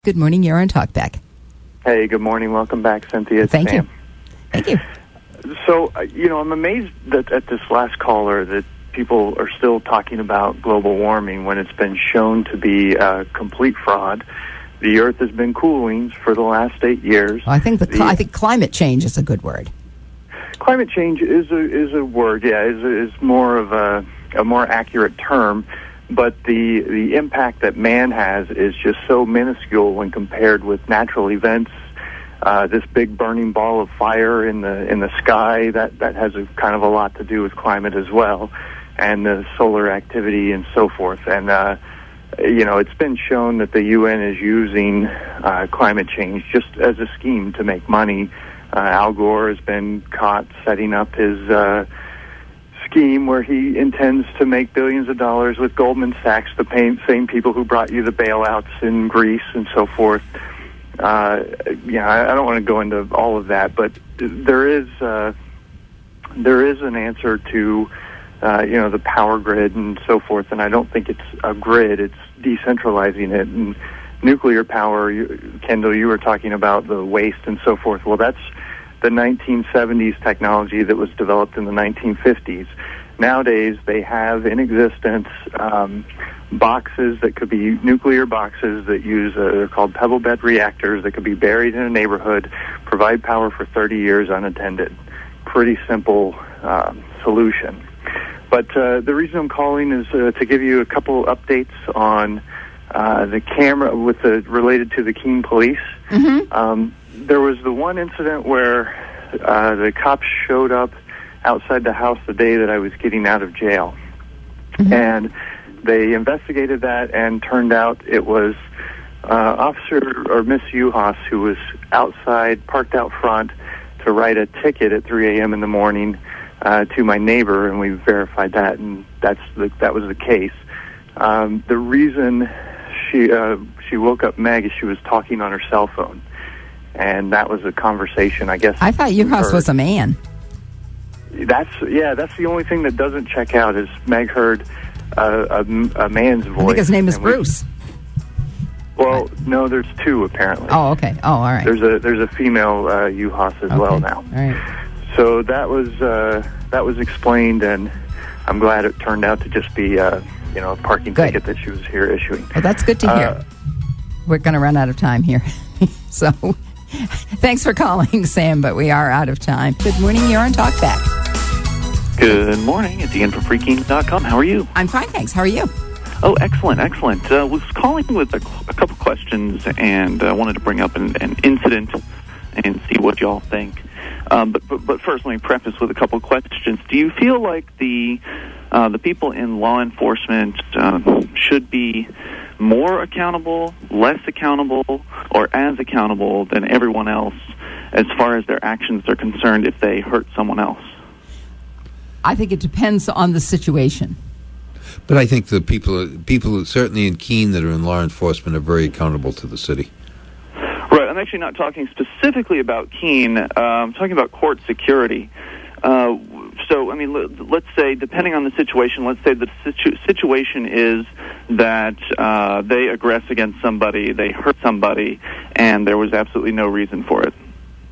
Good morning. You're on Talkback. Hey, good morning. Welcome back, Cynthia. It's Thank Sam. you. Thank you. So, I'm amazed that at this last caller that people are still talking about global warming when it's been shown to be a complete fraud. The Earth has been cooling for the last 8 years. Well, I think climate change is a good word. Climate change is a word, is more of a more accurate term. But the impact that man has is just so minuscule when compared with natural events. This big burning ball of fire in the sky that has kind of a lot to do with climate as well, and the solar activity and so forth. And it's been shown that the UN is using climate change just as a scheme to make money. Al Gore has been caught setting up his scheme where he intends to make billions of dollars with Goldman Sachs, the same people who brought you the bailouts in Greece and so forth. I don't want to go into all of that, but there is an answer to the power grid and so forth, and I don't think it's a grid; it's decentralizing it. And nuclear power, Kendall, you were talking about the waste and so forth. Well, that's the 1970s technology that was developed in the 1950s. Nowadays, they have in existence boxes that could be nuclear boxes that use, they're called pebble bed reactors that could be buried in a neighborhood, provide power for 30 years unattended. Pretty simple solution. But the reason I'm calling is to give you a couple updates on the camera related to the Keene police. Mm-hmm. There was the one incident where the cops showed up outside the house the day that I was getting out of jail. Mm-hmm. And they investigated that, and turned out it was Officer or Miss Uhas who was outside, parked out front to write a ticket at 3 a.m. in the morning to my neighbor, and we verified that, and that was the case. The reason she woke up Meg is she was talking on her cell phone. And that was a conversation, I guess. I thought Uhas was a man. That's the only thing that doesn't check out is Meg heard a man's voice. I think his name is Bruce. Well, no, there's two apparently. Oh, okay. Oh, all right. There's a female Uhas as well now. All right. So that was explained, and I'm glad it turned out to just be a parking ticket that she was here issuing. Well, that's good to hear. We're going to run out of time here, so. Thanks for calling, Sam, but we are out of time. Good morning. You're on Talkback. Good morning. It's Ian from FreeKeene.com. How are you? I'm fine, thanks. How are you? Oh, excellent. Was calling with a couple questions, and wanted to bring up an incident and see what y'all think. But first, let me preface with a couple questions. Do you feel like the people in law enforcement should be more accountable, less accountable, or as accountable than everyone else as far as their actions are concerned if they hurt someone else? I think it depends on the situation. But I think the people certainly in Keene that are in law enforcement are very accountable to the city. Right. I'm actually not talking specifically about Keene. I'm talking about court security. So, I mean, let's say, depending on the situation, let's say the situation is that they aggress against somebody, they hurt somebody, and there was absolutely no reason for it.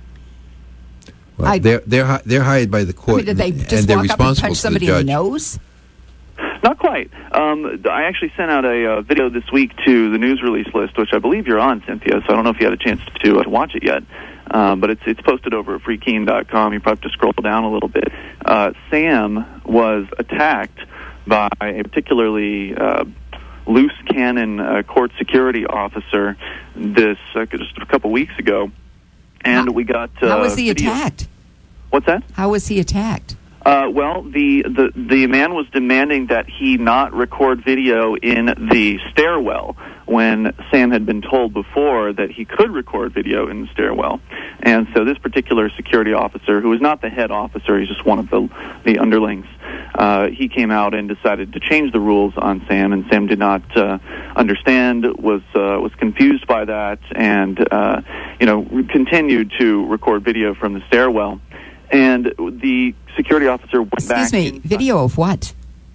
Well, they're hired by the court, did they just walk up and punch somebody in the nose? Not quite. I actually sent out a video this week to the news release list, which I believe you're on, Cynthia, so I don't know if you had a chance to watch it yet. But it's posted over at FreeKeene.com. You probably have to scroll down a little bit. Sam was attacked by a particularly loose cannon court security officer just a couple weeks ago, and we got how was he video. Attacked? What's that? How was he attacked? Well, the man was demanding that he not record video in the stairwell when Sam had been told before that he could record video in the stairwell. And so this particular security officer, who is not the head officer, he's just one of the underlings, he came out and decided to change the rules on Sam, and Sam did not understand, was confused by that, and continued to record video from the stairwell. And the security officer went back. Excuse me, video of what?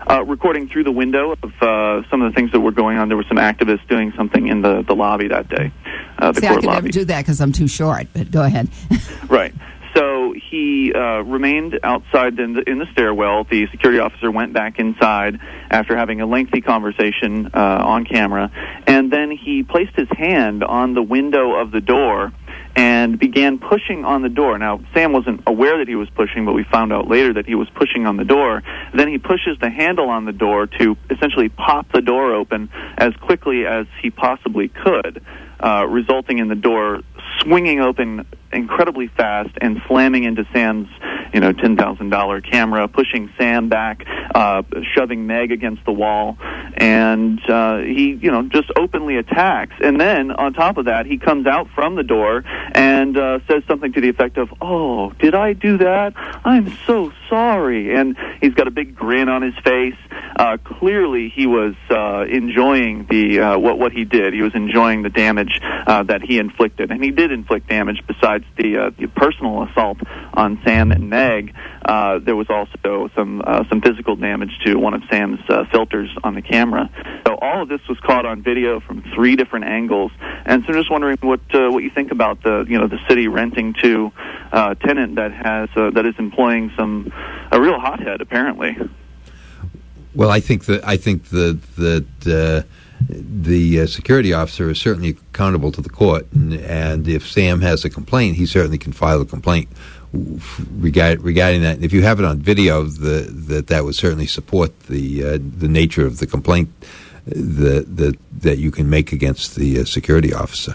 recording through the window of some of the things that were going on. There were some activists doing something in the lobby that day, the See, court I could lobby. never do that because I'm too short, but go ahead. Right. So he remained outside in the stairwell. The security officer went back inside after having a lengthy conversation on camera, and then he placed his hand on the window of the door and began pushing on the door. Now, Sam wasn't aware that he was pushing, but we found out later that he was pushing on the door. Then he pushes the handle on the door to essentially pop the door open as quickly as he possibly could, resulting in the door swinging open incredibly fast and slamming into Sam's, $10,000 camera, pushing Sam back, shoving Meg against the wall, and he, just openly attacks. And then on top of that, he comes out from the door and says something to the effect of, "Oh, did I do that? I'm so sorry." And he's got a big grin on his face. Clearly, he was enjoying the what he did. He was enjoying the damage that he inflicted, and he did inflict damage. Besides the personal assault on Sam and Meg, there was also some physical damage to one of Sam's filters on the camera. So all of this was caught on video from 3 different angles, and so I'm just wondering what you think about the city renting to a tenant that is employing a real hothead apparently. Well, I think that the security officer is certainly accountable to the court, and if Sam has a complaint, he certainly can file a complaint regarding that. And if you have it on video, that would certainly support the nature of the complaint that you can make against the security officer.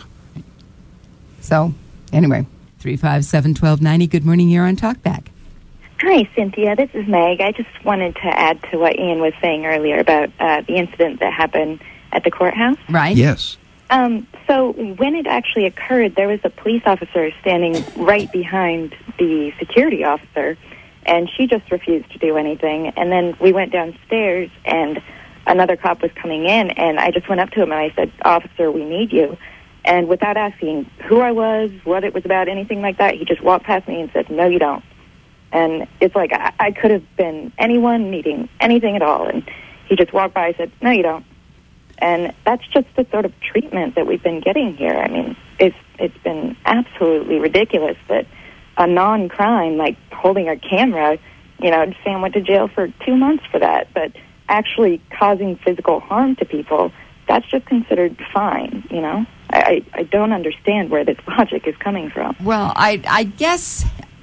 So, anyway, 357-1290. Good morning. You're on Talkback. Hi, Cynthia. This is Meg. I just wanted to add to what Ian was saying earlier about the incident that happened at the courthouse. Right. Yes. So when it actually occurred, there was a police officer standing right behind the security officer, and she just refused to do anything. And then we went downstairs, and another cop was coming in, and I just went up to him, and I said, "Officer, we need you." And without asking who I was, what it was about, anything like that, he just walked past me and said, "No, you don't." And it's like I could have been anyone needing anything at all, and he just walked by and said, "No, you don't." And that's just the sort of treatment that we've been getting here. I mean, it's been absolutely ridiculous that a non-crime like holding a camera, Sam went to jail for 2 months for that, but actually causing physical harm to people, that's just considered fine, I don't understand where this logic is coming from. Well, I guess...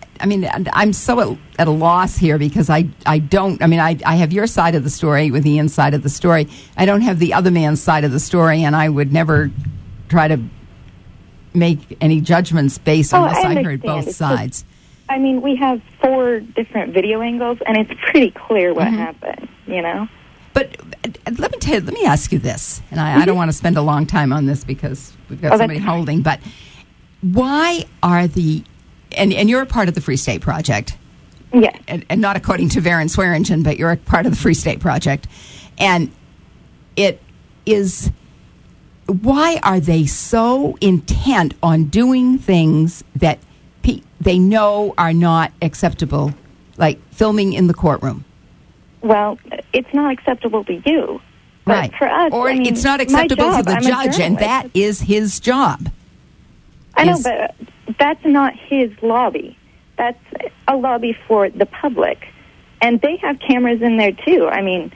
I'm so at a loss here because I have your side of the story with the inside of the story. I don't have the other man's side of the story, and I would never try to make any judgments based unless I heard both sides. We have 4 different video angles, and it's pretty clear what happened, But let me ask you this, and I don't want to spend a long time on this because we've got somebody holding, but why are and you're a part of the Free State Project. Yes. And not according to Varen Swearingen, but you're a part of the Free State Project. And it is, why are they so intent on doing things that they know are not acceptable, like filming in the courtroom? Well, it's not acceptable to you. But right. For us, or it's not acceptable to the judge, and that is his job. I know, but that's not his lobby. That's a lobby for the public. And they have cameras in there, too.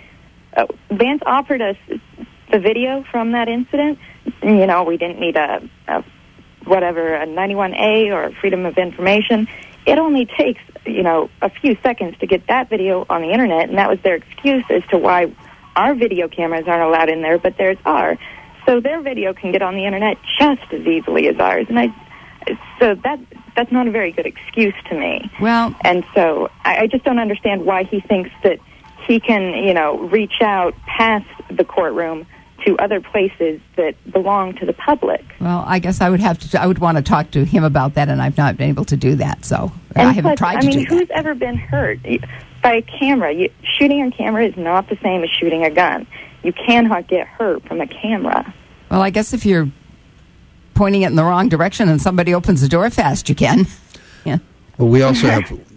Vance offered us the video from that incident. We didn't need a 91A or Freedom of Information. It only takes, a few seconds to get that video on the Internet, and that was their excuse as to why our video cameras aren't allowed in there, but theirs are. So their video can get on the Internet just as easily as ours. And so that's not a very good excuse to me. Well, and so I just don't understand why he thinks that he can, reach out past the courtroom to other places that belong to the public. Well, I guess I would want to talk to him about that, and I've not been able to do that, so I haven't tried to do that. Who's ever been hurt by a camera? Shooting on camera is not the same as shooting a gun. You cannot get hurt from a camera. Well, I guess if you're pointing it in the wrong direction and somebody opens the door fast, you can. Yeah. Well, we also have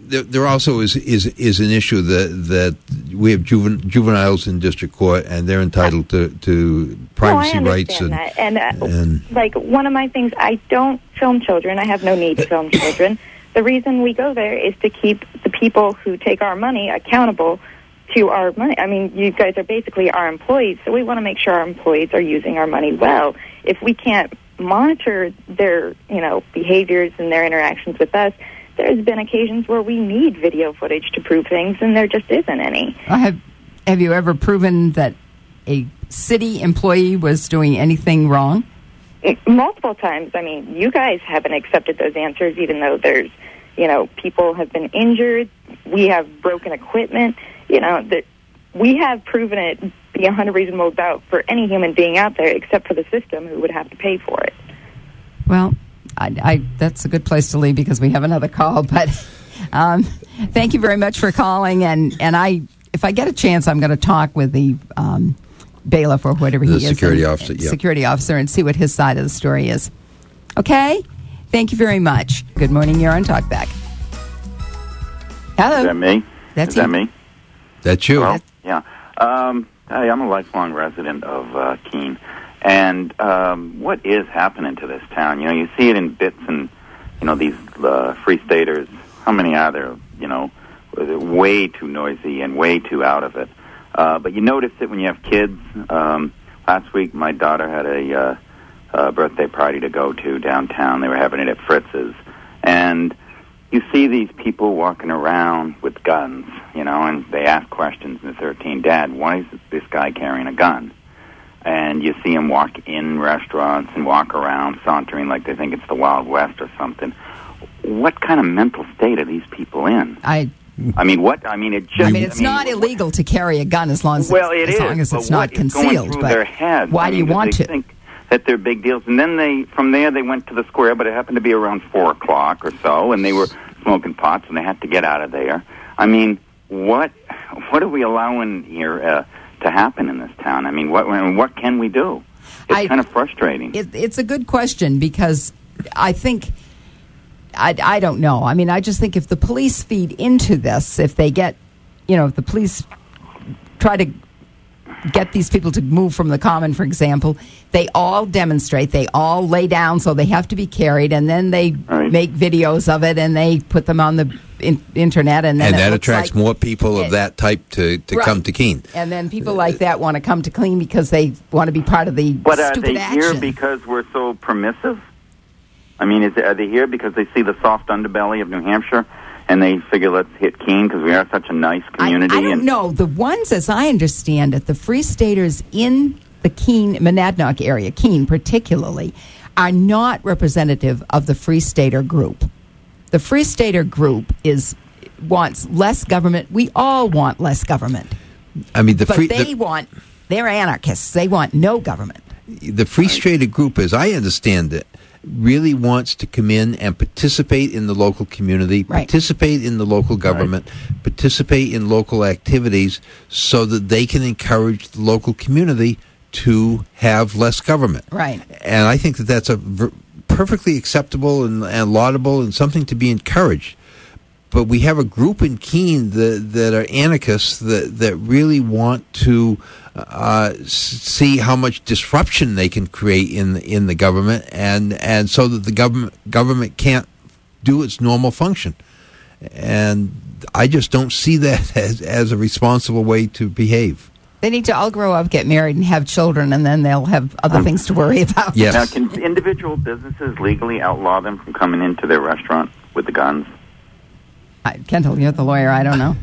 there also is an issue that we have juveniles in district court, and they're entitled to privacy rights. That. And like one of my things, I don't film children. I have no need to film children. The reason we go there is to keep the people who take our money accountable to our money. I mean, you guys are basically our employees, so we want to make sure our employees are using our money well. If we can't monitor their, behaviors and their interactions with us, there's been occasions where we need video footage to prove things, and there just isn't any. Have you ever proven that a city employee was doing anything wrong? Multiple times. I mean, you guys haven't accepted those answers, even though there's, people have been injured. We have broken equipment. That we have proven it beyond a reasonable doubt for any human being out there, except for the system, who would have to pay for it. Well, I that's a good place to leave because we have another call. But thank you very much for calling. And if I get a chance, I'm going to talk with the bailiff or whatever he is, security officer, security officer, and see what his side of the story is. Okay. Thank you very much. Good morning. You're on Talkback. Hello. Is that me? That's Is that me? That's you. Hello? Yeah. Hey, I'm a lifelong resident of Keene. And what is happening to this town? You see it in bits and, these free staters. How many are there? They're way too noisy and way too out of it. But you notice it when you have kids. Last week, my daughter had a birthday party to go to downtown. They were having it at Fritz's. And you see these people walking around with guns, and they ask questions, and they're 13, Dad, why is this guy carrying a gun? And you see them walk in restaurants and walk around sauntering like they think it's the Wild West or something. What kind of mental state are these people in? It's not illegal to carry a gun as long as it's not concealed. But their heads? Why do you want to? Think that they're big deals. And then from there they went to the square, but it happened to be around 4 o'clock or so, and they were smoking pots, and they had to get out of there. I mean, what are we allowing here to happen in this town? I mean, what can we do? It's kind of frustrating. It's a good question because I think, I don't know. I mean, I just think if the police feed into this, if they get, if the police try to get these people to move from the common, for example, they all demonstrate, they all lay down, so they have to be carried, and then they make videos of it, and they put them on the internet, and then that attracts more people of that type to come to Keene. And then people like that want to come to Keene because they want to be part of the But stupid are they here because we're so permissive? I mean, are they here because they see the soft underbelly of New Hampshire, and they figure, let's hit Keene because we are such a nice community? I don't know. The ones, as I understand it, the Free Staters in the Keene, Monadnock area, Keene particularly, are not representative of the Free Stater group. The Free Stater group wants less government. We all want less government. I mean, they're anarchists. They want no government. The Free Stater group, as I understand it, really wants to come in and participate in the local community, participate in the local government, participate in local activities so that they can encourage the local community to have less government. Right. And I think that that's a perfectly acceptable and laudable and something to be encouraged. But we have a group in Keene that are anarchists that really want to see how much disruption they can create in the government, and so that the government can't do its normal function. And I just don't see that as a responsible way to behave. They need to all grow up, get married, and have children, and then they'll have other things to worry about. Yes. Now, can individual businesses legally outlaw them from coming into their restaurant with the guns? Kendall, you're the lawyer. I don't know.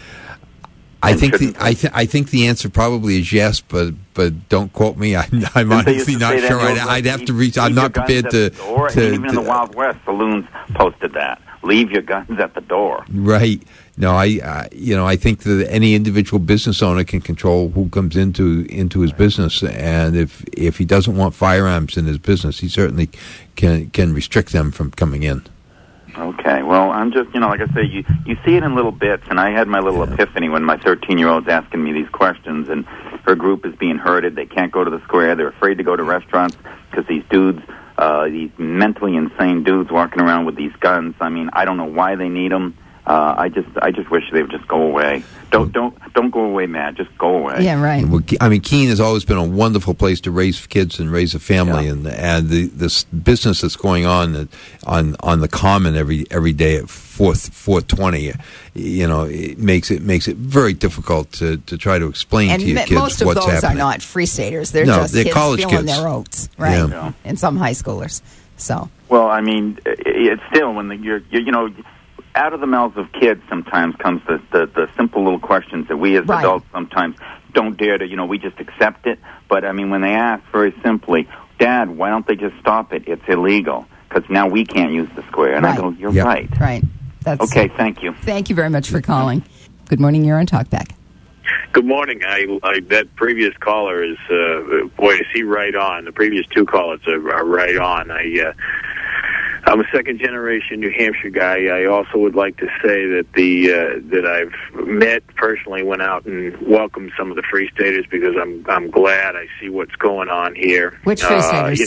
I think the answer probably is yes, but don't quote me. I'm honestly not sure. I'd have to reach. I'm not prepared to. Even in the Wild West, saloons posted that. Leave your guns at the door. Right. No, I think that any individual business owner can control who comes into his business, and if he doesn't want firearms in his business, he certainly can restrict them from coming in. Okay, well, I'm just, like I say, you see it in little bits, and I had my little epiphany when my 13-year-old's asking me these questions, and her group is being herded. They can't go to the square. They're afraid to go to restaurants because these dudes, these mentally insane dudes walking around with these guns, I mean, I don't know why they need them. I just wish they would just go away. Don't go away, Matt. Just go away. Yeah, right. I mean, Keene has always been a wonderful place to raise kids and raise a family, and this business that's going on the Common every day at 4:20, it makes it very difficult to try to explain to your kids what's happening. And most of those are not free staters. They're just they're kids college filling kids. their oats, right? Yeah. And some high schoolers. So. Well, I mean, it's still when you're out of the mouths of kids sometimes comes the simple little questions that we as adults sometimes don't dare to, we just accept it. But, I mean, when they ask very simply, Dad, why don't they just stop it? It's illegal. Because now we can't use the square. And I go, you're right. Right. Okay, thank you. Thank you very much for calling. Good morning, you're on Talkback. Good morning. That previous caller is, is he right on? The previous two callers are right on. I'm a second-generation New Hampshire guy. I also would like to say that that I've met personally, went out and welcomed some of the Free Staters because I'm glad I see what's going on here. Which Free Staters?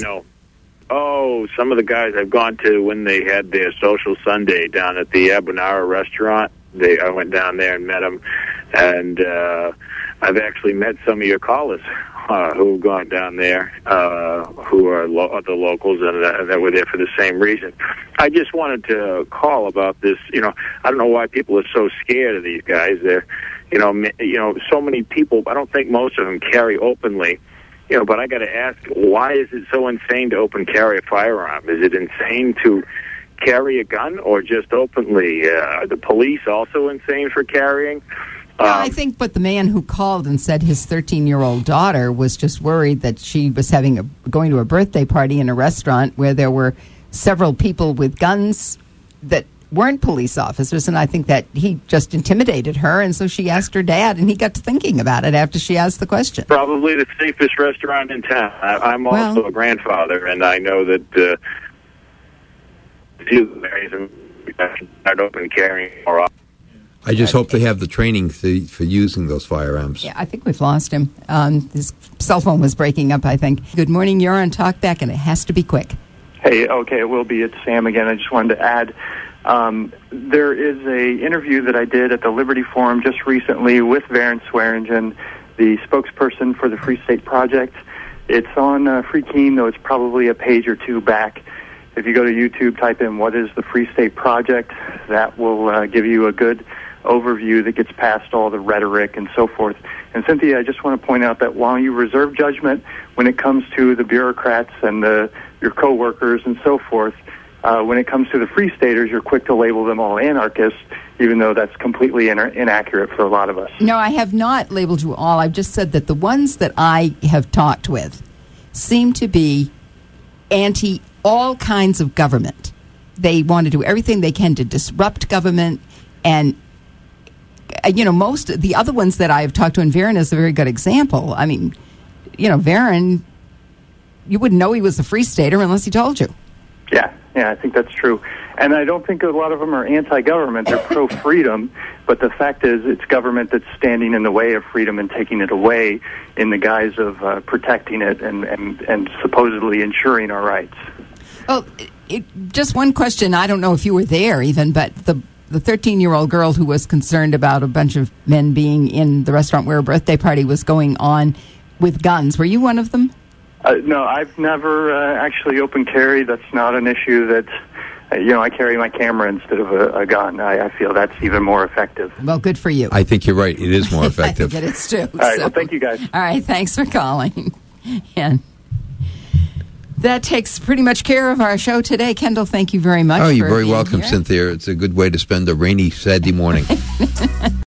Some of the guys I've gone to when they had their social Sunday down at the Abonara restaurant. I went down there and met them, and I've actually met some of your callers who have gone down there, who are the locals and that were there for the same reason. I just wanted to call about this. I don't know why people are so scared of these guys. They're, so many people. I don't think most of them carry openly. But I got to ask, why is it so insane to open carry a firearm? Is it insane to carry a gun or just openly? Are the police also insane for carrying? I think, but the man who called and said his 13-year-old daughter was just worried that she was going to a birthday party in a restaurant where there were several people with guns that weren't police officers, and I think that he just intimidated her, and so she asked her dad, and he got to thinking about it after she asked the question. Probably the safest restaurant in town. I'm also a grandfather, and I know that not open carrying more often. I just hope they have the training for using those firearms. Yeah, I think we've lost him. His cell phone was breaking up, I think. Good morning, you're on Talkback, and it has to be quick. Hey, okay, it will be. It's Sam again. I just wanted to add, there is a interview that I did at the Liberty Forum just recently with Varen Swearingen, the spokesperson for the Free State Project. It's on Free Keene, though it's probably a page or two back. If you go to YouTube, type in what is the Free State Project, that will give you a good overview that gets past all the rhetoric and so forth. And Cynthia, I just want to point out that while you reserve judgment when it comes to the bureaucrats and your co-workers and so forth, when it comes to the Free Staters, you're quick to label them all anarchists, even though that's completely inaccurate for a lot of us. No, I have not labeled you all. I've just said that the ones that I have talked with seem to be anti all kinds of government. They want to do everything they can to disrupt government, and most of the other ones that I've talked to, and Varen is a very good example. I mean, Varen, you wouldn't know he was a Free Stater unless he told you. Yeah, I think that's true. And I don't think a lot of them are anti-government. They're pro-freedom, but the fact is it's government that's standing in the way of freedom and taking it away in the guise of protecting it and supposedly ensuring our rights. Oh, just one question. I don't know if you were there even, but the 13-year-old girl who was concerned about a bunch of men being in the restaurant where a birthday party was going on with guns, were you one of them? No, I've never actually open carry. That's not an issue that, I carry my camera instead of a gun. I feel that's even more effective. Well, good for you. I think you're right. It is more effective. I think it is too. All right, well, thank you guys. All right, thanks for calling. And that takes pretty much care of our show today. Kendall, thank you very much. Oh, you're very being welcome, here. Cynthia. It's a good way to spend a rainy Saturday morning.